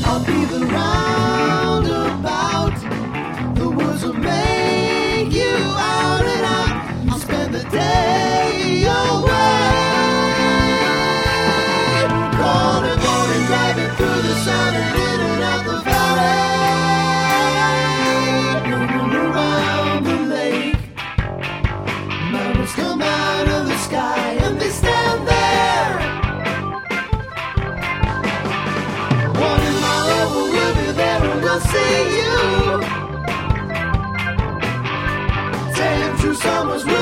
I'll be the roundabout. The woods will make you out and out. I'll spend the day away. Corner morning, driving through the sun and in and out the valley. Moving around the lake. Mountains come out of the sky and they stand there. 1 mile over, we'll be there and we'll see you. Sailing through summers.